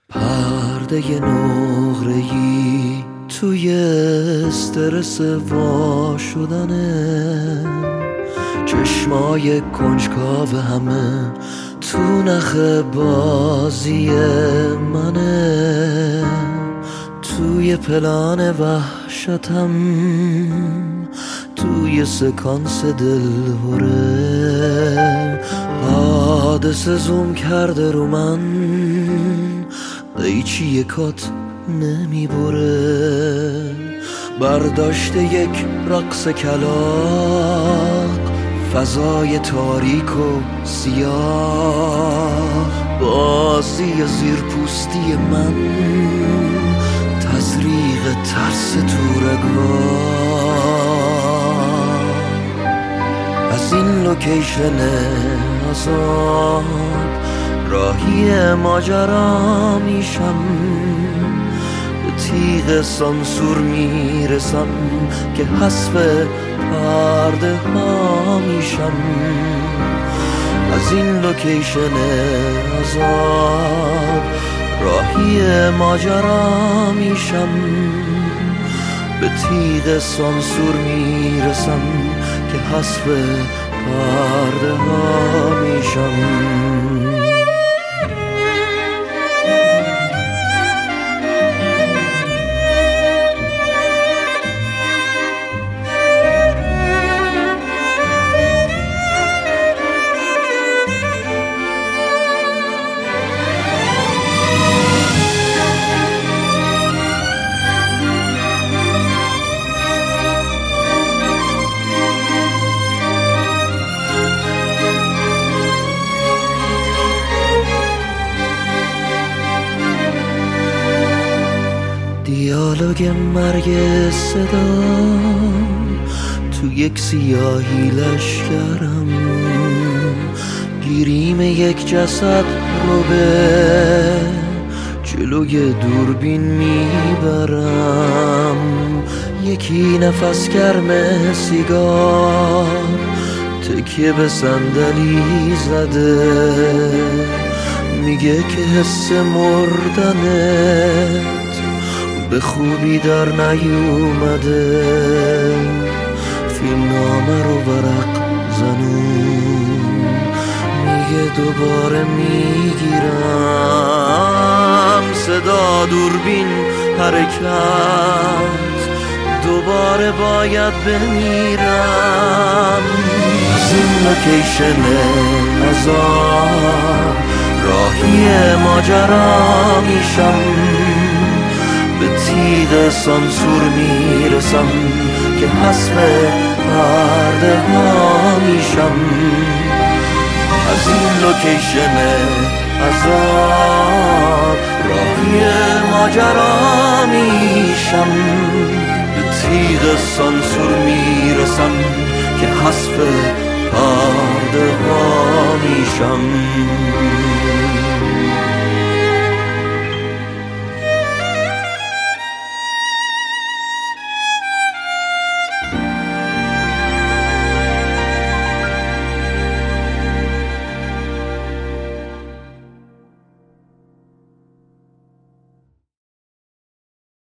پرده نقره‌ای توی استرس وا شدنه، چشمای کنجکاو همه تو نخ بازی منه. توی پلان وحشتم، توی سکانس دلهوره، حادثه زوم کرده رو من، قیچی کات نمیبره. برداشته یک رقص کلاغ، فضای تاریک و سیاه، بازی زیرپوستی من، تزریق ترس تو رگ‌ها. از این لوکیشن عذاب راهی ماجرا میشم، به تیغ سانسور میرسم که حذف پرده ها میشم. از این لوکیشن عذاب راهی ماجرا میشم، به تیغ سانسور میرسم که حذف پرده ها میشم. دیالوگ مرگ صدا تو یک سیاهی لشکرم، گیریم یک جسد رو به جلوی دوربین میبرم. یکی نفس گرم سیگار تکیه به صندلی زده، میگه که حس مردنه به خوبی در نیومده. فیلمنامه رو ورق زنون، میگه دوباره میگیرم. صدا دوربین حرکت، دوباره باید بمیرم. از این لوکیشن عذاب راهی ماجرا میشم، به تیغ سانسور میرسم که حذف پرده ها میشم. از این لوکیشن عذاب راهی ماجرا میشم، به تیغ سانسور میرسم که حذف پرده ها میشم.